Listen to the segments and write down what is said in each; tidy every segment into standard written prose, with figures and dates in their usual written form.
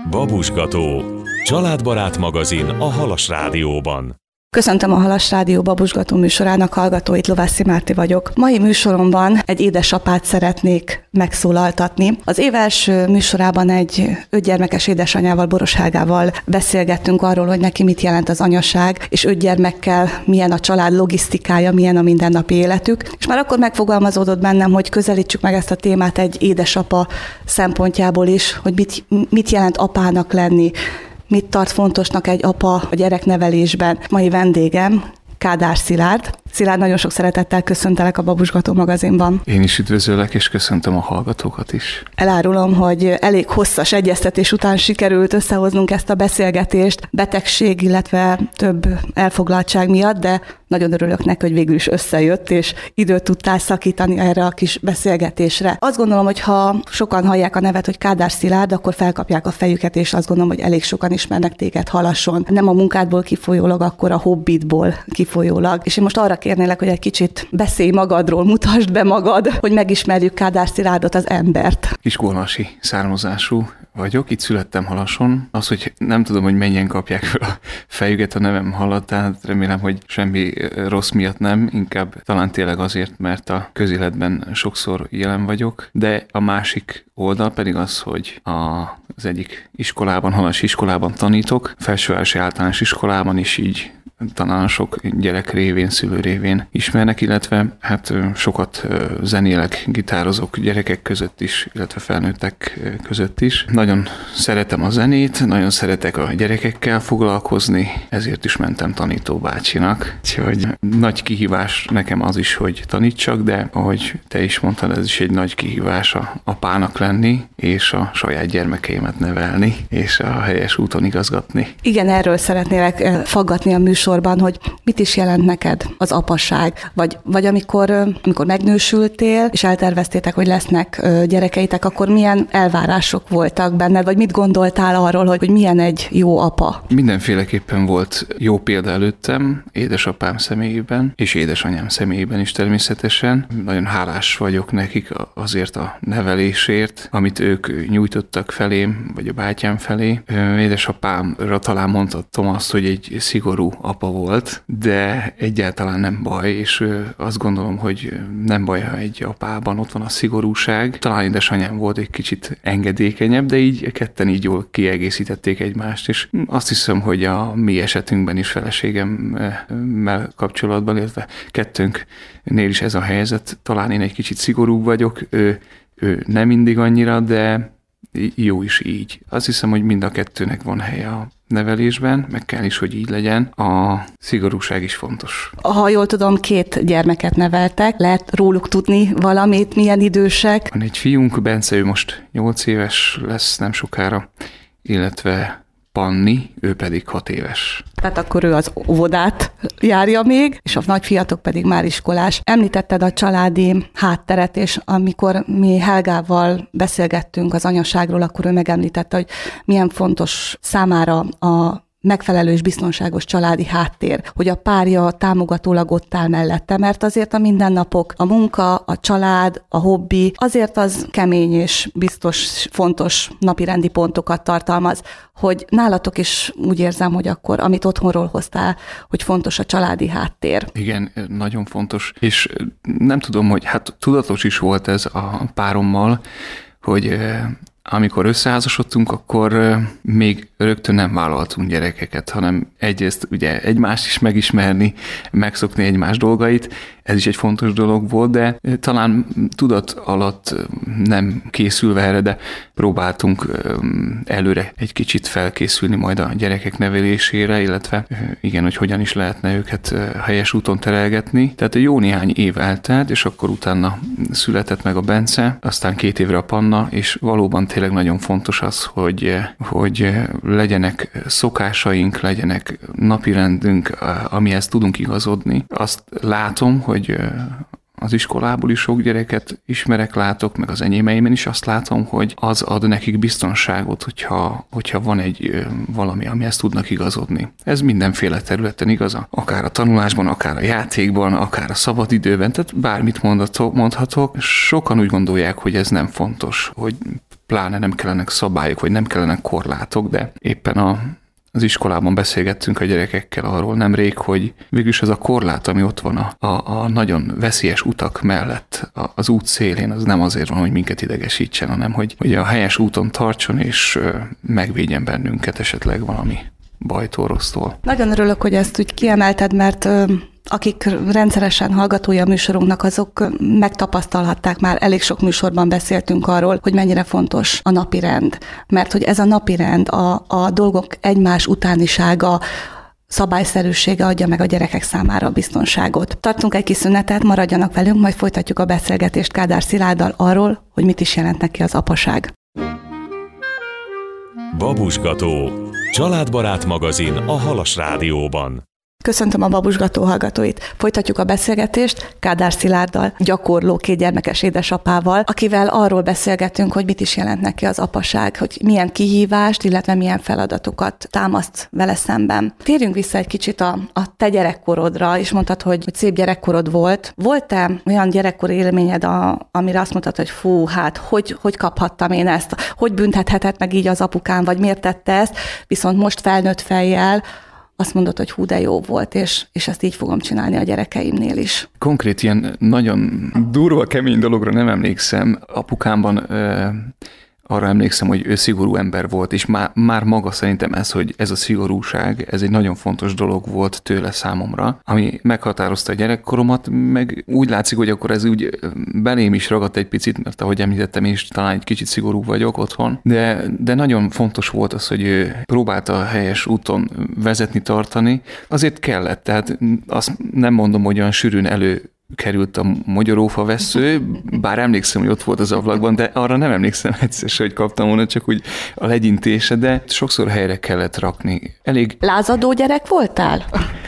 Babusgató. Családbarát magazin a Halas Rádióban. Köszöntöm a Halas Rádió babusgató műsorának hallgatóit, Lovászi Márti vagyok. Mai műsoromban egy édesapát szeretnék megszólaltatni. Az év első műsorában egy 5 gyermekes édesanyával, Boros Helgával beszélgettünk arról, hogy neki mit jelent az anyaság, és 5 gyermekkel milyen a család logisztikája, milyen a mindennapi életük. És már akkor megfogalmazódott bennem, hogy közelítsük meg ezt a témát egy édesapa szempontjából is, hogy mit jelent apának lenni, mit tart fontosnak egy apa a gyereknevelésben. Mai vendégem Kádár Szilárd. Szilárd, nagyon sok szeretettel köszöntelek a Babusgató magazinban. Én is üdvözöllek, és köszöntöm a hallgatókat is. Elárulom, hogy elég hosszas egyeztetés után sikerült összehoznunk ezt a beszélgetést, betegség, illetve több elfoglaltság miatt, de nagyon örülök neki, hogy végül is összejött, és időt tudtál szakítani erre a kis beszélgetésre. Azt gondolom, hogy ha sokan hallják a nevet, hogy Kádár Szilárd, akkor felkapják a fejüket, és azt gondolom, hogy elég sokan ismernek téged Halason. Nem a munkádból kifolyólag, akkor a hobbidból kifolyólag. És én most arra kérnélek, hogy egy kicsit beszélj magadról, mutasd be magad, hogy megismerjük Kádár Szilárdot, az embert. Kiskolmasi származású vagyok, itt születtem Halason. Az, hogy nem tudom, hogy mennyien kapják fel a fejüket a nevem hallat, tehát remélem, hogy semmi rossz miatt nem, inkább talán tényleg azért, mert a közéletben sokszor jelen vagyok, de a másik oldal pedig az, hogy az egyik iskolában, halasi iskolában tanítok, felsővárosi általános iskolában is, így talán sok gyerek révén, szülő révén ismernek, illetve hát sokat zenélek, gitározok gyerekek között is, illetve felnőttek között is. Nagyon szeretem a zenét, nagyon szeretek a gyerekekkel foglalkozni, ezért is mentem tanítóbácsinak. Úgyhogy nagy kihívás nekem az is, hogy tanítsak, de ahogy te is mondtad, ez is egy nagy kihívás apának lenni, és a saját gyermekeimet nevelni, és a helyes úton igazgatni. Igen, erről szeretnélek faggatni a műsorban, hogy mit is jelent neked az apaság, vagy amikor megnősültél, és elterveztétek, hogy lesznek gyerekeitek, akkor milyen elvárások voltak benned, vagy mit gondoltál arról, hogy milyen egy jó apa? Mindenféleképpen volt jó példa előttem, édesapám személyében, és édesanyám személyében is természetesen. Nagyon hálás vagyok nekik azért a nevelésért, amit ők nyújtottak felém, vagy a bátyám felé. Édesapámra talán mondhatom azt, hogy egy szigorú apa volt, de egyáltalán nem baj, és azt gondolom, hogy nem baj, ha egy apában ott van a szigorúság. Talán édesanyám volt egy kicsit engedékenyebb, de így ketten így jól kiegészítették egymást, és azt hiszem, hogy a mi esetünkben is feleségemmel kapcsolatban, illetve kettőnknél is ez a helyzet. Talán én egy kicsit szigorúbb vagyok, ő nem mindig annyira, de jó is így. Azt hiszem, hogy mind a kettőnek van helye a nevelésben, meg kell is, hogy így legyen. A szigorúság is fontos. Ha jól tudom, 2 gyermeket neveltek, lehet róluk tudni valamit, milyen idősek? Van egy fiunk, Bence, ő most 8 éves lesz nem sokára, illetve Panni, ő pedig 6 éves. Tehát akkor ő az óvodát járja még, és a nagyfiatok pedig már iskolás. Említetted a családi hátteret, és amikor mi Helgával beszélgettünk az anyaságról, akkor ő megemlítette, hogy milyen fontos számára a megfelelő és biztonságos családi háttér, hogy a párja támogatólag ott áll mellette, mert azért a mindennapok, a munka, a család, a hobbi, azért az kemény és biztos fontos napirendi pontokat tartalmaz, hogy nálatok is úgy érzem, hogy akkor, amit otthonról hoztál, hogy fontos a családi háttér. Igen, nagyon fontos, és nem tudom, hogy hát tudatos is volt ez a párommal, hogy amikor összeházasodtunk, akkor még rögtön nem vállaltunk gyerekeket, hanem egyrészt ugye egymást is megismerni, megszokni egymás dolgait, ez is egy fontos dolog volt, de talán tudat alatt nem készülve erre, de próbáltunk előre egy kicsit felkészülni majd a gyerekek nevelésére, illetve igen, hogy hogyan is lehetne őket helyes úton terelgetni. Tehát jó néhány év eltelt, és akkor utána született meg a Bence, aztán 2 évre a Panna, és valóban tényleg nagyon fontos az, hogy legyenek szokásaink, legyenek napirendünk, amihez tudunk igazodni. Azt látom, hogy az iskolából is sok gyereket ismerek, látok, meg az enyémeimen is azt látom, hogy az ad nekik biztonságot, hogyha van egy valami, amihez tudnak igazodni. Ez mindenféle területen igaz, akár a tanulásban, akár a játékban, akár a szabadidőben, tehát bármit mondhatok. Sokan úgy gondolják, hogy ez nem fontos, hogy pláne nem kellenek szabályok, vagy nem kellenek korlátok, de éppen az iskolában beszélgettünk a gyerekekkel arról nemrég, hogy végülis ez a korlát, ami ott van a nagyon veszélyes utak mellett, az út szélén, az nem azért van, hogy minket idegesítsen, hanem hogy a helyes úton tartson, és megvédjen bennünket esetleg valami bajtól, rossztól. Nagyon örülök, hogy ezt úgy kiemelted, mert akik rendszeresen hallgatói a műsorunknak, azok megtapasztalhatták már, elég sok műsorban beszéltünk arról, hogy mennyire fontos a napirend. Mert hogy ez a napirend, a dolgok egymás utánisága, szabályszerűsége adja meg a gyerekek számára a biztonságot. Tartunk egy kis szünetet, maradjanak velünk, majd folytatjuk a beszélgetést Kádár Szilárddal arról, hogy mit is jelent neki az apaság. Babusgató, családbarát magazin a Halas Rádióban. Köszöntöm a Babusgató hallgatóit. Folytatjuk a beszélgetést Kádár Szilárddal, gyakorló 2 gyermekes édesapával, akivel arról beszélgetünk, hogy mit is jelent neki az apaság, hogy milyen kihívást, illetve milyen feladatokat támaszt vele szemben. Térjünk vissza egy kicsit a te gyerekkorodra, és mondtad, hogy szép gyerekkorod volt. Volt-e olyan gyerekkori élményed, amire azt mondtad, hogy fú, hát hogy kaphattam én ezt? Hogy büntethetett meg így az apukám, vagy miért tette ezt? Viszont most felnőtt fejjel azt mondod, hogy hú, de jó volt, és ezt így fogom csinálni a gyerekeimnél is. Konkrét ilyen nagyon durva, kemény dologra nem emlékszem. Apukámban arra emlékszem, hogy ő szigorú ember volt, és már maga szerintem hogy ez a szigorúság, ez egy nagyon fontos dolog volt tőle számomra, ami meghatározta a gyerekkoromat, meg úgy látszik, hogy akkor ez úgy belém is ragadt egy picit, mert ahogy említettem, én is talán egy kicsit szigorú vagyok otthon, de nagyon fontos volt az, hogy ő próbálta a helyes úton vezetni, tartani. Azért kellett, tehát azt nem mondom, hogy olyan sűrűn került a magyarófa vessző, bár emlékszem, hogy ott volt az ablakban, de arra nem emlékszem egyszer, hogy kaptam volna, csak úgy a legyintése, de sokszor helyre kellett rakni. Elég... Lázadó gyerek voltál?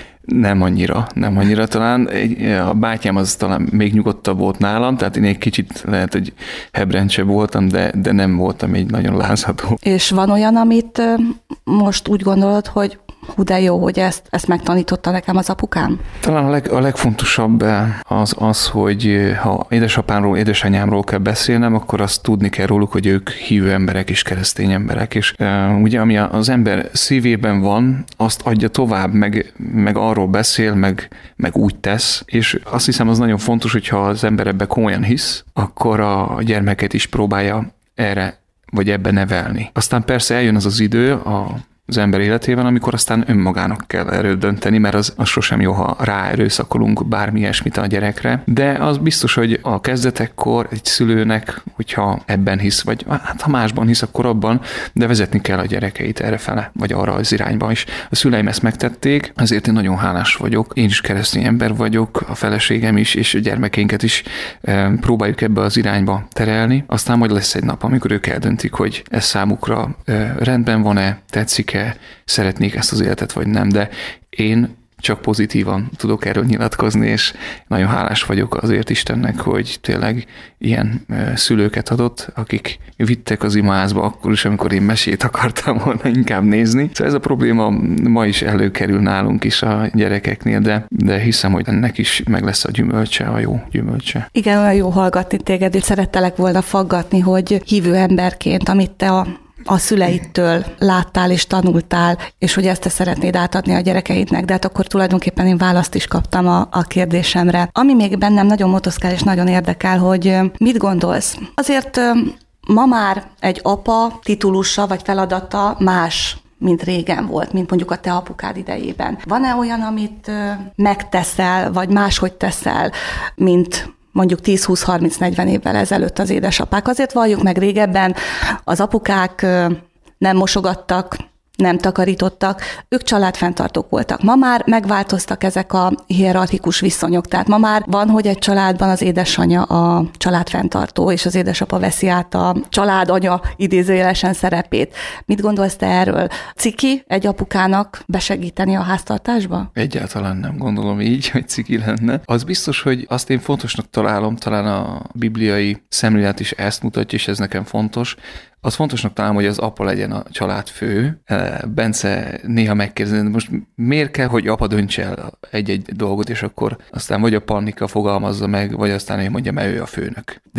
Nem annyira talán. A bátyám az talán még nyugodtabb volt nálam, tehát én egy kicsit lehet, hogy hebrencsebb voltam, de nem voltam egy nagyon lázadó. És van olyan, amit most úgy gondolod, hogy hú, de jó, hogy ezt megtanította nekem az apukám? Talán a legfontosabb az, hogy ha édesapámról, édesanyámról kell beszélnem, akkor azt tudni kell róluk, hogy ők hívő emberek és keresztény emberek. És ugye ami az ember szívében van, azt adja tovább, meg arról beszél, meg úgy tesz. És azt hiszem, az nagyon fontos, hogyha az ember ebbe komolyan hisz, akkor a gyermeket is próbálja erre vagy ebbe nevelni. Aztán persze eljön az idő az ember életében, amikor aztán önmagának kell erről dönteni, mert az sosem jó, ha ráerőszakolunk bármi ilyesmit a gyerekre. De az biztos, hogy a kezdetekkor egy szülőnek, hogyha ebben hisz, vagy hát ha másban hisz, akkor abban, de vezetni kell a gyerekeit errefele, vagy arra az irányba is. A szüleim ezt megtették, ezért én nagyon hálás vagyok. Én is keresztény ember vagyok, a feleségem is, és a gyermekeinket is próbáljuk ebbe az irányba terelni. Aztán majd lesz egy nap, amikor ők eldöntik, hogy ez számukra rendben van-e, tetszik-e, szeretnék ezt az életet, vagy nem, de én csak pozitívan tudok erről nyilatkozni, és nagyon hálás vagyok azért Istennek, hogy tényleg ilyen szülőket adott, akik vittek az imaházba akkor is, amikor én mesét akartam volna inkább nézni. Szóval ez a probléma ma is előkerül nálunk is a gyerekeknél, de hiszem, hogy ennek is meg lesz a gyümölcse, a jó gyümölcse. Igen, olyan jó hallgatni téged, és szerettelek volna faggatni, hogy hívő emberként, amit te a szüleidtől láttál és tanultál, és hogy ezt te szeretnéd átadni a gyerekeidnek, de hát akkor tulajdonképpen én választ is kaptam a kérdésemre. Ami még bennem nagyon motoszkál és nagyon érdekel, hogy mit gondolsz? Azért ma már egy apa titulusa vagy feladata más, mint régen volt, mint mondjuk a te apukád idejében. Van-e olyan, amit megteszel, vagy máshogy teszel, mint mondjuk 10-20-30-40 évvel ezelőtt az édesapák? Azért valljuk meg, régebben az apukák nem mosogattak, nem takarítottak, ők családfenntartók voltak. Ma már megváltoztak ezek a hierarchikus viszonyok, tehát ma már van, hogy egy családban az édesanyja a családfenntartó, és az édesapa veszi át a családanya idézőjelesen szerepét. Mit gondolsz te erről? Ciki egy apukának besegíteni a háztartásba? Egyáltalán nem gondolom így, hogy ciki lenne. Az biztos, hogy azt én fontosnak találom, talán a bibliai szemlélet is ezt mutatja, és ez nekem fontos. Az fontosnak találom, hogy az apa legyen a családfő. Bence néha megkérdezi, most miért kell, hogy apa döntse el egy dolgot, és akkor aztán vagy a Pannika fogalmazza meg, vagy aztán én mondjam, ő a főnök. De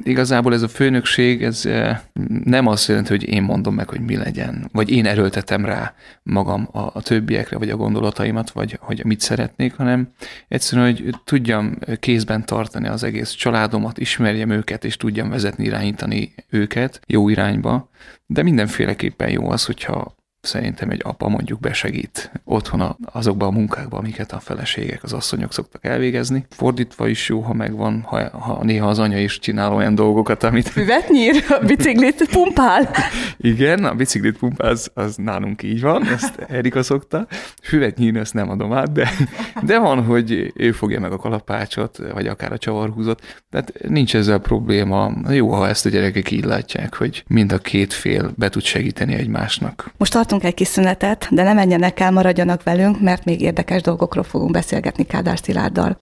igazából ez a főnökség, ez nem azt jelenti, hogy én mondom meg, hogy mi legyen, vagy én erőltetem rá magam a többiekre, vagy a gondolataimat, vagy hogy mit szeretnék, hanem egyszerűen, hogy tudjam kézben tartani az egész családomat, ismerjem őket, és tudjam vezetni, irányítani őket jó irányba, de mindenféleképpen jó az, hogyha szerintem egy apa mondjuk besegít otthon azokban a munkákban, amiket a feleségek, az asszonyok szoktak elvégezni. Fordítva is jó, ha megvan, ha néha az anya is csinál olyan dolgokat, amit... Füvet nyír, a biciklit pumpál. Igen, a biciklit pumpál, az nálunk így van, ezt Erika szokta. Füvet nyírni, ezt nem adom át, de van, hogy ő fogja meg a kalapácsot, vagy akár a csavarhúzót. Tehát nincs ezzel probléma. Jó, ha ezt a gyerekek így látják, hogy mind a két fél be tud segíteni egymásnak. Most tartunk egy kis szünetet, de ne menjenek el, maradjanak velünk, mert még érdekes dolgokról fogunk beszélgetni Kádár Szilárddal.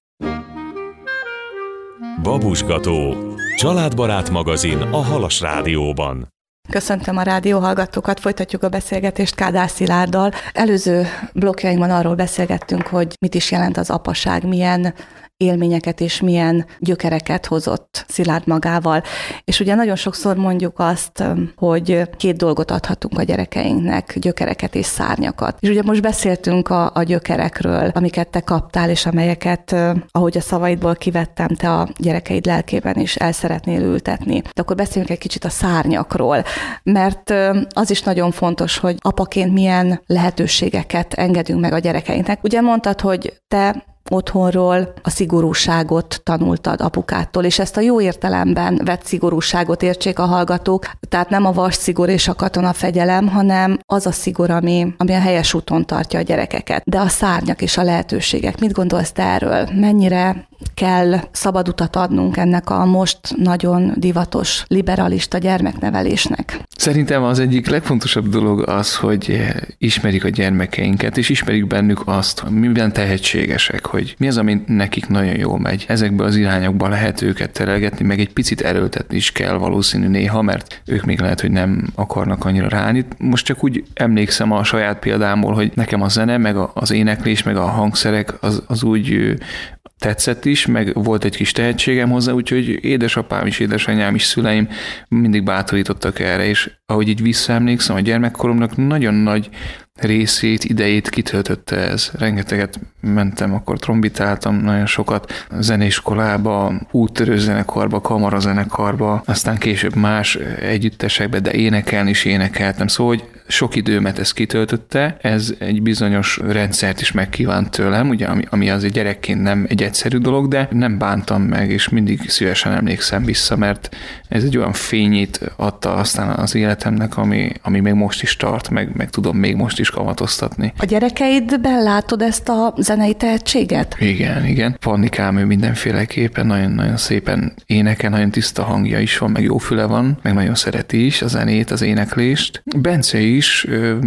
Babusgató, családbarát magazin a Halas Rádióban. Köszöntöm a rádióhallgatókat, folytatjuk a beszélgetést Kádár Szilárddal. Előző blokkjainkban arról beszélgettünk, hogy mit is jelent az apaság, milyen élményeket és milyen gyökereket hozott Szilárd magával. És ugye nagyon sokszor mondjuk azt, hogy két dolgot adhatunk a gyerekeinknek, gyökereket és szárnyakat. És ugye most beszéltünk a gyökerekről, amiket te kaptál, és amelyeket, ahogy a szavaidból kivettem, te a gyerekeid lelkében is el szeretnél ültetni. De akkor beszéljünk egy kicsit a szárnyakról, mert az is nagyon fontos, hogy apaként milyen lehetőségeket engedünk meg a gyerekeinknek. Ugye mondtad, hogy te otthonról a szigorúságot tanultad apukától, és ezt a jó értelemben vett szigorúságot értsék a hallgatók, tehát nem a vas szigor és a katonafegyelem, hanem az a szigor, ami a helyes úton tartja a gyerekeket. De a szárnyak és a lehetőségek, mit gondolsz te erről? Mennyire kell szabad utat adnunk ennek a most nagyon divatos liberalista gyermeknevelésnek? Szerintem az egyik legfontosabb dolog az, hogy ismerik a gyermekeinket, és ismerik bennük azt, hogy miben tehetségesek, hogy mi az, ami nekik nagyon jól megy. Ezekbe az irányokba lehet őket terelgetni, meg egy picit erőltetni is kell valószínű néha, mert ők még lehet, hogy nem akarnak annyira ráni. Most csak úgy emlékszem a saját példámból, hogy nekem a zene, meg az éneklés, meg a hangszerek az úgy tetszett is, meg volt egy kis tehetségem hozzá, úgyhogy édesapám is, édesanyám is, szüleim mindig bátorítottak erre, és ahogy így visszaemlékszem, a gyermekkoromnak nagyon nagy részét, idejét kitöltötte ez. Rengeteget mentem, akkor trombitáltam nagyon sokat zeneiskolába, úttörő zenekarba, kamarazenekarba, aztán később más együttesekbe, de énekelni is énekeltem. Szóval, hogy sok időmet ez kitöltötte, ez egy bizonyos rendszert is megkívánt tőlem, ugye, ami azért gyerekként nem egy egyszerű dolog, de nem bántam meg, és mindig szívesen emlékszem vissza, mert ez egy olyan fényét adta aztán az életemnek, ami még most is tart, meg tudom még most is kamatoztatni. A gyerekeidben látod ezt a zenei tehetséget? Igen. Pannikám ő mindenféleképpen nagyon-nagyon szépen énekel, nagyon tiszta hangja is van, meg jó füle van, meg nagyon szereti is a zenét, az éneklést. Bence is,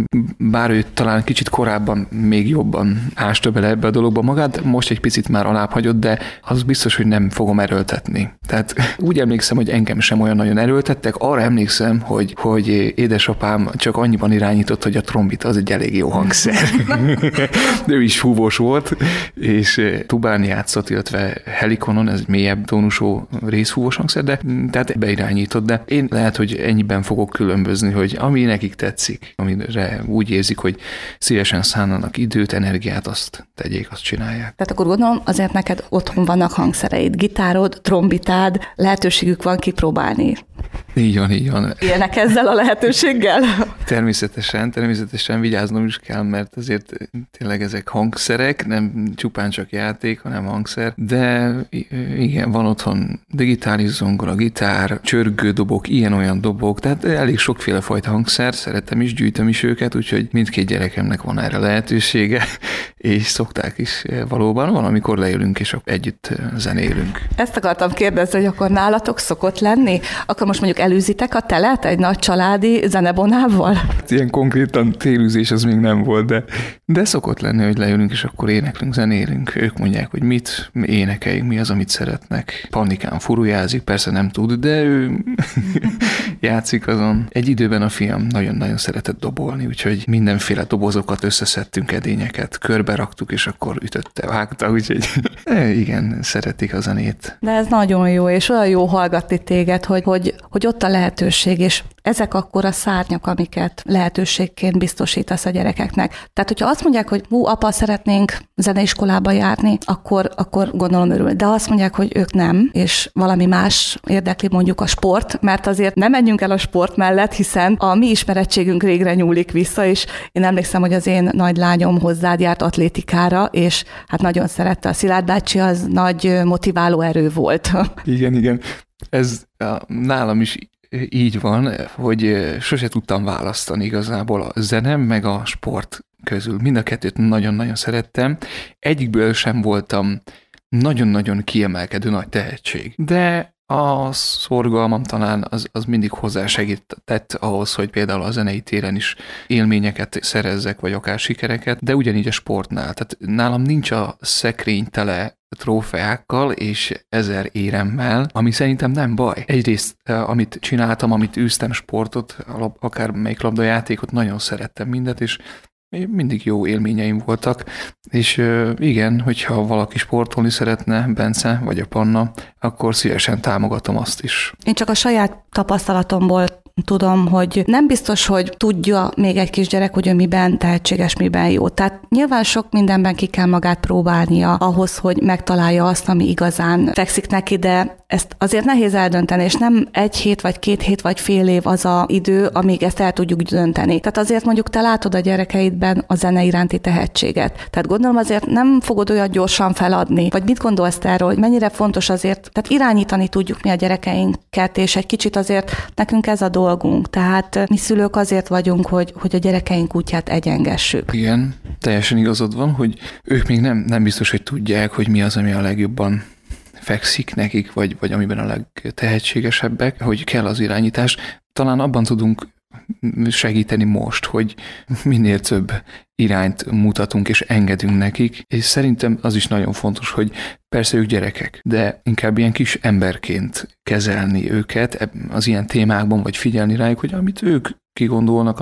bár ő talán kicsit korábban még jobban ásta bele ebbe a dologba magát, most egy picit már alább hagyott, de az biztos, hogy nem fogom erőltetni. Tehát úgy emlékszem, hogy engem sem olyan nagyon erőltettek, arra emlékszem, hogy édesapám csak annyiban irányított, hogy a trombita az egy elég jó hangszer. De ő is fúvós volt, és tubán játszott, illetve helikonon, ez egy mélyebb tónusú részfúvós hangszer, de tehát beirányított, de én lehet, hogy ennyiben fogok különbözni, hogy ami nekik tetszik, amire úgy érzik, hogy szívesen szánnanak időt, energiát, azt tegyék, azt csinálják. Tehát akkor gondolom, azért neked otthon vannak hangszereid, gitárod, trombitád, lehetőségük van kipróbálni. Így van. Élnek ezzel a lehetőséggel? Természetesen vigyáznom is kell, mert azért tényleg ezek hangszerek, nem csupán csak játék, hanem hangszer, de igen, van otthon digitális zongora, gitár, csörgődobok, ilyen-olyan dobok, tehát elég sokféle fajta hangszer, szeretem is, gyűjtöm is őket, úgyhogy mindkét gyerekemnek van erre lehetősége, és szokták is valóban, van, amikor leülünk és együtt zenélünk. Ezt akartam kérdezni, hogy akkor nálatok szokott lenni? Akkor most mondjuk elűzitek a telet egy nagy családi zenebonával? Ilyen konkrétan télűzés az még nem volt, De szokott lenni, hogy leülünk, és akkor éneklünk, zenélünk. Ők mondják, hogy mit énekeljünk, mi az, amit szeretnek. Pannikán furujázik, persze nem tud, de ő játszik azon. Egy időben a fiam nagyon-nagyon szeretett dobolni, úgyhogy mindenféle dobozokat összeszedtünk, edényeket, körbe raktuk, és akkor ütötte, vágta, úgyhogy igen, szeretik a zenét. De ez nagyon jó, és olyan jó hallgatni téged, hogy ott a lehetőség, és ezek akkor a szárnyak, amiket lehetőségként biztosítasz a gyerekeknek. Tehát, hogyha azt mondják, hogy apa, szeretnénk zeneiskolába járni, akkor gondolom örül. De azt mondják, hogy ők nem, és valami más érdekli, mondjuk a sport, mert azért nem menjünk el a sport mellett, hiszen a mi ismerettségünk régre nyúlik vissza, és én emlékszem, hogy az én nagy lányom hozzád járt atlétikára, és hát nagyon szerette. A Szilárd bácsi az nagy motiváló erő volt. Igen. Ez nálam is így van, hogy sose tudtam választani igazából a zene meg a sport közül. Mind a kettőt nagyon-nagyon szerettem. Egyikből sem voltam nagyon-nagyon kiemelkedő nagy tehetség. De a szorgalmam talán az mindig hozzásegített ahhoz, hogy például a zenei téren is élményeket szerezzek, vagy akár sikereket, de ugyanígy a sportnál. Tehát nálam nincs a szekrény tele trófeákkal és 1000 éremmel, ami szerintem nem baj. Egyrészt, amit csináltam, amit űztem sportot, akár melyik labdajátékot, nagyon szerettem mindet, és mindig jó élményeim voltak, és igen, hogyha valaki sportolni szeretne, Bence vagy a Panna, akkor szívesen támogatom azt is. Én csak a saját tapasztalatomból tudom, hogy nem biztos, hogy tudja még egy kisgyerek, hogy ő miben tehetséges, miben jó. Tehát nyilván sok mindenben ki kell magát próbálnia ahhoz, hogy megtalálja azt, ami igazán fekszik neki, de ezt azért nehéz eldönteni, és nem 1 hét, vagy 2 hét, vagy fél év az a idő, amíg ezt el tudjuk dönteni. Tehát azért mondjuk te látod a gyerekeidben a zene iránti tehetséget. Tehát gondolom azért nem fogod olyan gyorsan feladni. Vagy mit gondolsz erről, hogy mennyire fontos azért, tehát irányítani tudjuk mi a gyerekeinket, és egy kicsit azért nekünk ez a dolgunk. Tehát mi szülők azért vagyunk, hogy a gyerekeink útját egyengessük. Igen, teljesen igazad van, hogy ők még nem biztos, hogy tudják, hogy mi az, ami a legjobban fekszik nekik, vagy amiben a legtehetségesebbek, hogy kell az irányítás. Talán abban tudunk segíteni most, hogy minél több irányt mutatunk és engedünk nekik, és szerintem az is nagyon fontos, hogy persze ők gyerekek, de inkább ilyen kis emberként kezelni őket az ilyen témákban, vagy figyelni rájuk, hogy amit ők kigondolnak,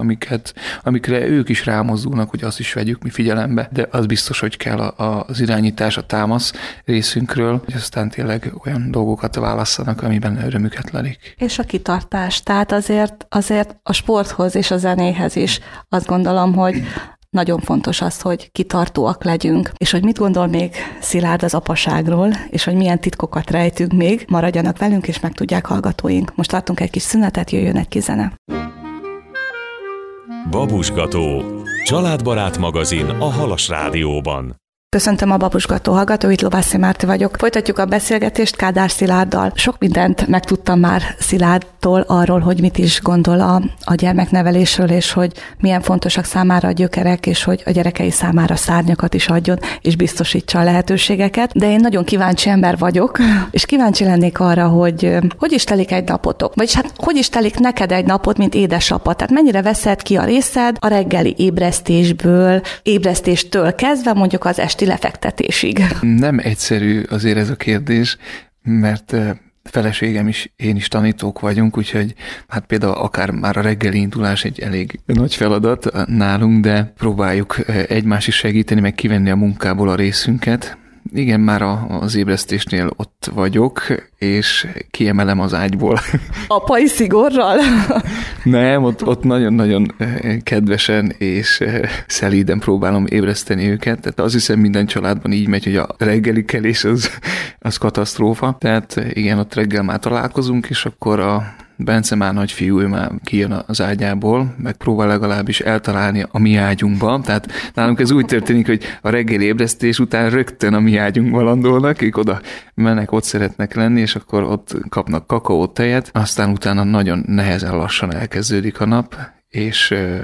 amikre ők is rámozdulnak, hogy azt is vegyük mi figyelembe, de az biztos, hogy kell az irányítás, a támasz részünkről, hogy aztán tényleg olyan dolgokat válasszanak, amiben örömüket lelik. És a kitartás, tehát azért a sporthoz és a zenéhez is azt gondolom, hogy nagyon fontos az, hogy kitartóak legyünk, és hogy mit gondol még Szilárd az apaságról, és hogy milyen titkokat rejtünk még, maradjanak velünk, és meg tudják hallgatóink. Most tartunk egy kis szünetet, jöjjön egy kis zene. Babusgató. Családbarát magazin a Halas Rádióban. Köszöntöm a Babusgató hallgatóit, Lovászi Márti vagyok. Folytatjuk a beszélgetést Kádár Szilárddal. Sok mindent megtudtam már Szilárdtól arról, hogy mit is gondol a gyermeknevelésről, és hogy milyen fontosak számára a gyökerek, és hogy a gyerekei számára szárnyakat is adjon, és biztosítsa a lehetőségeket. De én nagyon kíváncsi ember vagyok, és kíváncsi lennék arra, hogy is telik egy napotok? Vagyis hát hogy is telik neked egy napot, mint édesapa? Tehát mennyire veszed ki a részed a reggeli ébresztéstől kezdve mondjuk az esti lefektetésig? Nem egyszerű azért ez a kérdés, mert feleségem is, én is tanítók vagyunk, úgyhogy hát például akár már a reggeli indulás egy elég nagy feladat nálunk, de próbáljuk egymást is segíteni, meg kivenni a munkából a részünket. Igen, már az ébresztésnél ott vagyok, és kiemelem az ágyból. Apai szigorral? Nem, ott nagyon-nagyon kedvesen és szelíden próbálom ébreszteni őket. Tehát azt hiszem minden családban így megy, hogy a reggeli kelés az katasztrófa. Tehát igen, ott reggel már találkozunk, és akkor a Bence már nagyfiú, ő már kijön az ágyából, megpróbál legalábbis eltalálni a mi ágyunkba. Tehát nálunk ez úgy történik, hogy a reggeli ébresztés után rögtön a mi ágyunkba landolnak, ők oda mennek, ott szeretnek lenni, és akkor ott kapnak kakaót, tejet, aztán utána nagyon nehezen lassan elkezdődik a nap, és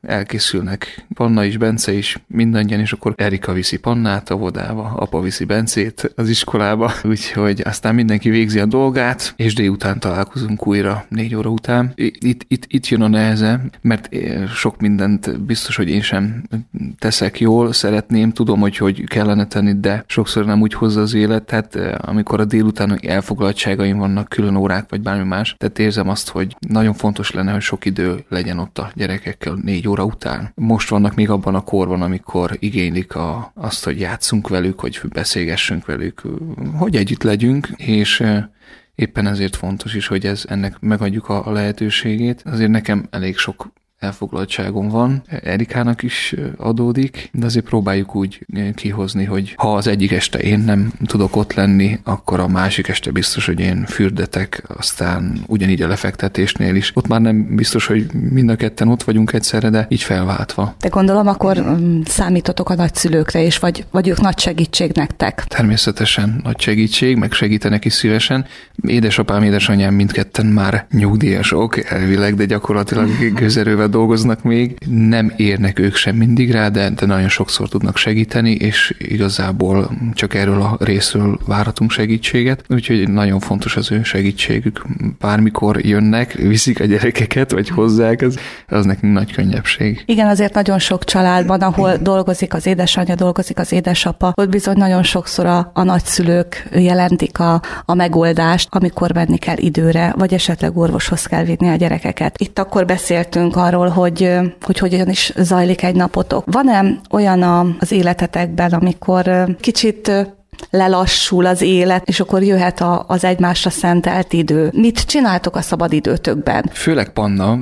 elkészülnek Panna is, Bence is, mindannyian, és akkor Erika viszi Pannát a vodába, apa viszi Bencét az iskolába, úgyhogy aztán mindenki végzi a dolgát, és délután találkozunk újra 4 óra után. Itt jön a neheze, mert sok mindent biztos, hogy én sem teszek jól, szeretném, tudom, hogy kellene tenni, de sokszor nem úgy hozza az élet, tehát amikor a délután elfoglaltságaim vannak, külön órák, vagy bármi más, tehát érzem azt, hogy nagyon fontos lenne, hogy sok idő legyen ott a gyerekekkel 4 óra után. Most vannak még abban a korban, amikor igénylik azt, hogy játszunk velük, hogy beszélgessünk velük, hogy együtt legyünk, és éppen ezért fontos is, hogy ennek megadjuk a lehetőségét. Azért nekem elég sok elfoglaltságom van, Erikának is adódik, de azért próbáljuk úgy kihozni, hogy ha az egyik este én nem tudok ott lenni, akkor a másik este biztos, hogy én fürdetek, aztán ugyanígy a lefektetésnél is. Ott már nem biztos, hogy mind a ketten ott vagyunk egyszerre, de így felváltva. De gondolom, akkor számítotok a nagyszülőkre is, vagy ők nagy segítség nektek? Természetesen nagy segítség, meg segítenek is szívesen. Édesapám, édesanyám mindketten már nyugdíjasok elvileg, de gyakorlatilag gőzerővel dolgoznak még. Nem érnek ők sem mindig rá, de nagyon sokszor tudnak segíteni, és igazából csak erről a részről várhatunk segítséget. Úgyhogy nagyon fontos az ő segítségük. Bármikor jönnek, viszik a gyerekeket, vagy hozzák, az nekünk nagy könnyebbség. Igen, azért nagyon sok családban, ahol dolgozik az édesanyja, dolgozik az édesapa, ott bizony nagyon sokszor a nagyszülők jelentik a megoldást, amikor menni kell időre, vagy esetleg orvoshoz kell vinni a gyerekeket. Itt akkor beszéltünk arról, hogy hogyan is zajlik egy napotok. Van-e olyan az életetekben, amikor kicsit lelassul az élet, és akkor jöhet az egymásra szentelt idő? Mit csináltok a szabadidőtökben? Főleg Panna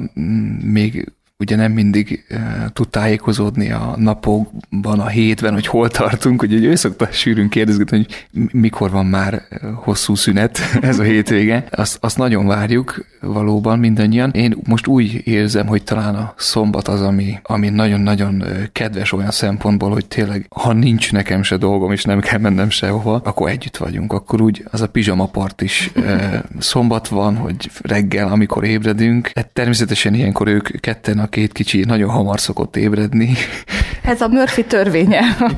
még ugye nem mindig tud tájékozódni a napokban, a hétben, hogy hol tartunk, hogy ő szokta sűrűn kérdezgetni, hogy mikor van már hosszú szünet ez a hétvége. Azt nagyon várjuk valóban mindannyian. Én most úgy érzem, hogy talán a szombat az, ami nagyon-nagyon kedves olyan szempontból, hogy tényleg, ha nincs nekem se dolgom, és nem kell mennem sehova, akkor együtt vagyunk. Akkor úgy az a pizsamapart is szombat van, hogy reggel, amikor ébredünk. Természetesen ilyenkor ők ketten, a két kicsi nagyon hamar szokott ébredni. Ez a Murphy törvénye.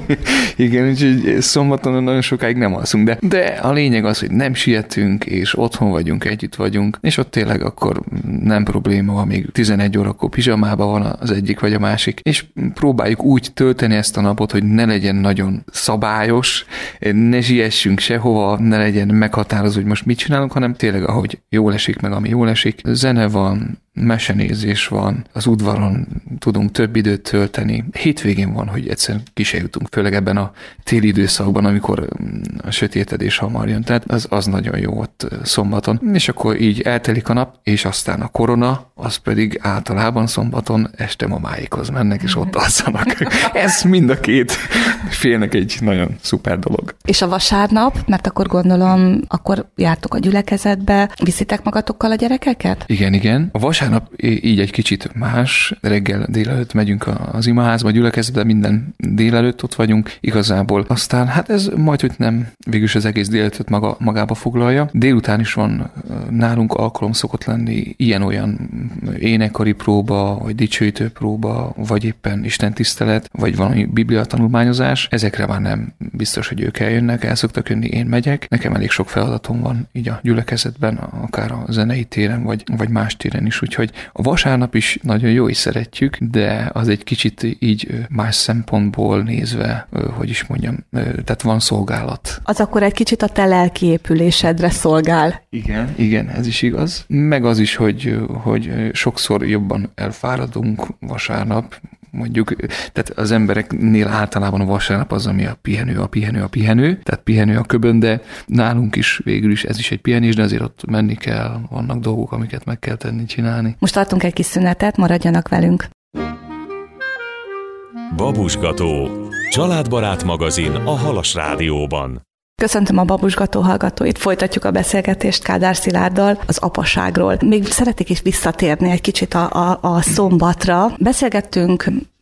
Igen, úgyhogy szombaton nagyon sokáig nem alszunk, de a lényeg az, hogy nem sietünk, és otthon vagyunk, együtt vagyunk, és ott tényleg akkor nem probléma, amíg 11 órakor pizsamában van az egyik vagy a másik, és próbáljuk úgy tölteni ezt a napot, hogy ne legyen nagyon szabályos, ne siessünk sehova, ne legyen meghatározó, hogy most mit csinálunk, hanem tényleg ahogy jól esik, meg ami jól esik. Zene van, mesenézés van, az udvaron tudunk több időt tölteni. Hétvégén van, hogy egyszerűen ki se jutunk, főleg ebben a téli időszakban, amikor a sötétedés hamar jön. Tehát az nagyon jó ott szombaton. És akkor így eltelik a nap, és aztán a korona, az pedig általában szombaton este mamáikhoz mennek, és ott alszanak. Ez mind a két félnek egy nagyon szuper dolog. És a vasárnap, mert akkor gondolom, akkor jártok a gyülekezetbe, viszitek magatokkal a gyerekeket? Igen. A vasárnap így egy kicsit más. Reggel délelőtt megyünk az imaházba, a gyülekezetbe, minden délelőtt ott vagyunk igazából. Aztán hát ez majd, hogy nem végülis az egész délelőtt magába foglalja. Délután is van nálunk alkalom szokott lenni ilyen-olyan énekkari próba, vagy dicsőítő próba, vagy éppen istentisztelet, vagy valami biblia tanulmányozás. Ezekre már nem biztos, hogy ők eljönnek, el szoktak jönni, én megyek. Nekem elég sok feladatom van így a gyülekezetben, akár a zenei téren, vagy más téren is, úgyhogy a vasárnap is nagyon jó, is szeretjük, de az egy kicsit így más szempontból nézve, hogy is mondjam, tehát van szolgálat. Az akkor egy kicsit a te lelkiépülésedre szolgál. Igen, ez is igaz. Meg az is, hogy sokszor jobban elfáradunk vasárnap, mondjuk, tehát az embereknél általában a vasárnap az, ami a pihenő, tehát pihenő a köbön, de nálunk is végül is ez is egy pihenés, de azért ott menni kell, vannak dolgok, amiket meg kell tenni, csinálni. Most tartunk egy kis szünetet, maradjanak velünk. Babusgató, családbarát magazin a Halas Rádióban. Köszöntöm a Babusgató hallgatóit, folytatjuk a beszélgetést Kádár Szilárddal az apaságról. Még szeretnék is visszatérni egy kicsit a szombatra. Beszélgettünk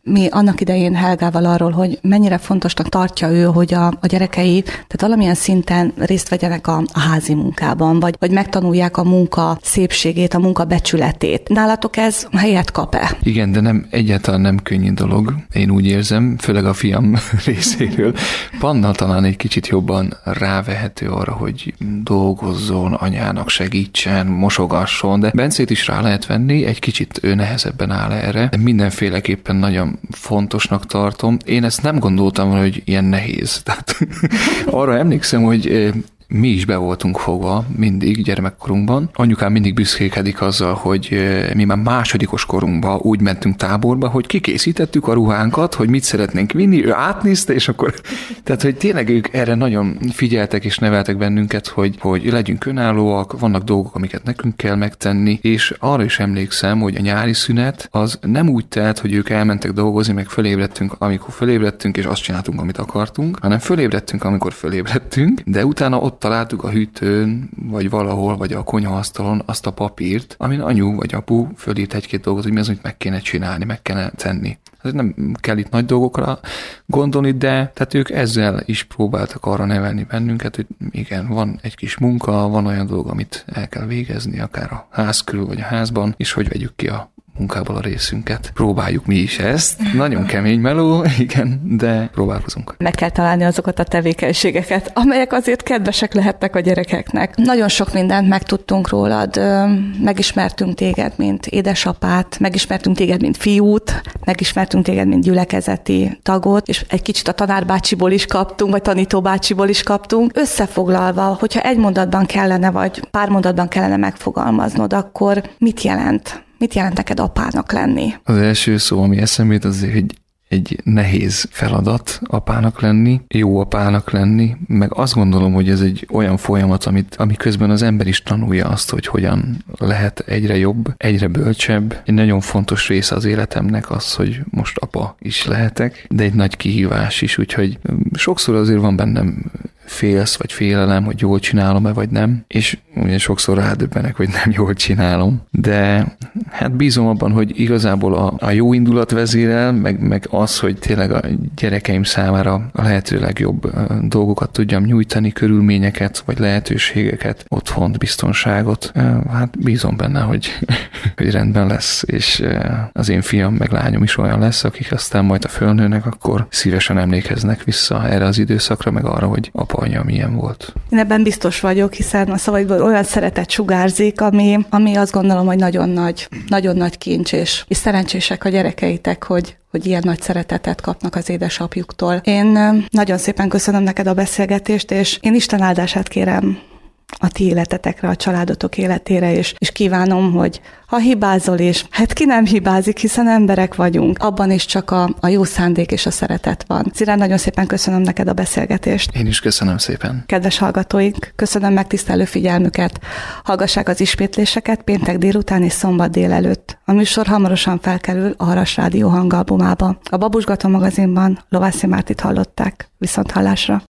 mi annak idején Helgával arról, hogy mennyire fontosnak tartja ő, hogy a gyerekei, tehát valamilyen szinten részt vegyenek a házi munkában, vagy megtanulják a munka szépségét, a munka becsületét. Nálatok ez helyet kap-e? Igen, de egyáltalán nem könnyű dolog. Én úgy érzem, főleg a fiam részéről. Panna talán egy kicsit jobban rávehető arra, hogy dolgozzon, anyának segítsen, mosogasson, de Bencét is rá lehet venni, egy kicsit ő nehezebben áll erre, de mindenféleképpen nagyon fontosnak tartom. Én ezt nem gondoltam, hogy ilyen nehéz. Tehát arra emlékszem, hogy mi is be voltunk fogva mindig gyermekkorunkban. Anyukám mindig büszkékedik azzal, hogy mi már másodikos korunkban úgy mentünk táborba, hogy kikészítettük a ruhánkat, hogy mit szeretnénk vinni, ő átnézte, és akkor... Tehát, hogy tényleg ők erre nagyon figyeltek és neveltek bennünket, hogy legyünk önállóak, vannak dolgok, amiket nekünk kell megtenni, és arra is emlékszem, hogy a nyári szünet az nem úgy telt, hogy ők elmentek dolgozni, meg fölébredtünk, amikor fölébredtünk, és azt csináltunk, amit akartunk, hanem fölébredtünk, amikor fölébredtünk, de utána ott találtuk a hűtőn, vagy valahol, vagy a konyhaasztalon azt a papírt, amin anyu vagy apu fölírt egy-két dolgot, hogy mi az, amit meg kéne csinálni, meg kéne tenni. Nem kell itt nagy dolgokra gondolni, de tehát ők ezzel is próbáltak arra nevelni bennünket, hogy igen, van egy kis munka, van olyan dolog, amit el kell végezni, akár a ház körül, vagy a házban, és hogy vegyük ki a munkából a részünket. Próbáljuk mi is ezt. Nagyon kemény meló, igen, de próbálkozunk. Meg kell találni azokat a tevékenységeket, amelyek azért kedvesek lehetnek a gyerekeknek. Nagyon sok mindent megtudtunk rólad, megismertünk téged, mint édesapát, megismertünk téged, mint fiút, megismertünk téged, mint gyülekezeti tagot, és egy kicsit a tanárbácsiból is kaptunk, vagy tanítóbácsiból is kaptunk. Összefoglalva, hogyha egy mondatban kellene, vagy pár mondatban kellene megfogalmaznod, akkor mit jelent? Mit jelent neked apának lenni? Az első szó, ami eszembe jut, az egy nehéz feladat apának lenni, jó apának lenni, meg azt gondolom, hogy ez egy olyan folyamat, ami közben az ember is tanulja azt, hogy hogyan lehet egyre jobb, egyre bölcsebb. Egy nagyon fontos része az életemnek az, hogy most apa is lehetek, de egy nagy kihívás is, úgyhogy sokszor azért van bennem félsz, vagy félelem, hogy jól csinálom-e, vagy nem, és ugye sokszor rádöbbenek, hogy nem jól csinálom, de hát bízom abban, hogy igazából a jó indulat vezérel, meg az, hogy tényleg a gyerekeim számára a lehető legjobb dolgokat tudjam nyújtani, körülményeket, vagy lehetőségeket, otthont, biztonságot. Hát bízom benne, hogy rendben lesz, és az én fiam meg lányom is olyan lesz, akik aztán majd a fölnőnek, akkor szívesen emlékeznek vissza erre az időszakra, meg arra, hogy anya milyen volt. Én ebben biztos vagyok, hiszen a szavaidból olyan szeretet sugárzik, ami azt gondolom, hogy nagyon nagy kincs, és szerencsések a gyerekeitek, hogy ilyen nagy szeretetet kapnak az édesapjuktól. Én nagyon szépen köszönöm neked a beszélgetést, és én Isten áldását kérem a ti életetekre, a családotok életére, és kívánom, hogy ha hibázol is, hát ki nem hibázik, hiszen emberek vagyunk. Abban is csak a jó szándék és a szeretet van. Szirán, nagyon szépen köszönöm neked a beszélgetést. Én is köszönöm szépen. Kedves hallgatóink, köszönöm megtisztelő figyelmüket. Hallgassák az ismétléseket péntek délután és szombat délelőtt. A műsor hamarosan felkerül a Halas Rádió hangalbumába. A Babusgató magazinban Lovászi Mártit hallották. Viszonthallásra.